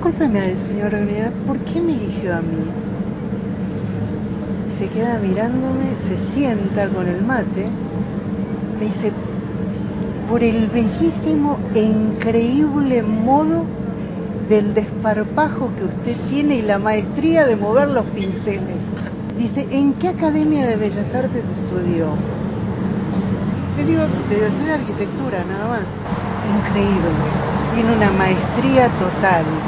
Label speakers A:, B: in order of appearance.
A: Discúlpeme, señor Reunión, ¿por qué me eligió a mí? Se queda mirándome, se sienta con el mate, me dice, por el bellísimo e increíble modo del desparpajo que usted tiene y la maestría de mover los pinceles. Dice, ¿en qué academia de Bellas Artes estudió? Le digo, estudié arquitectura nada más. Increíble, tiene una maestría total.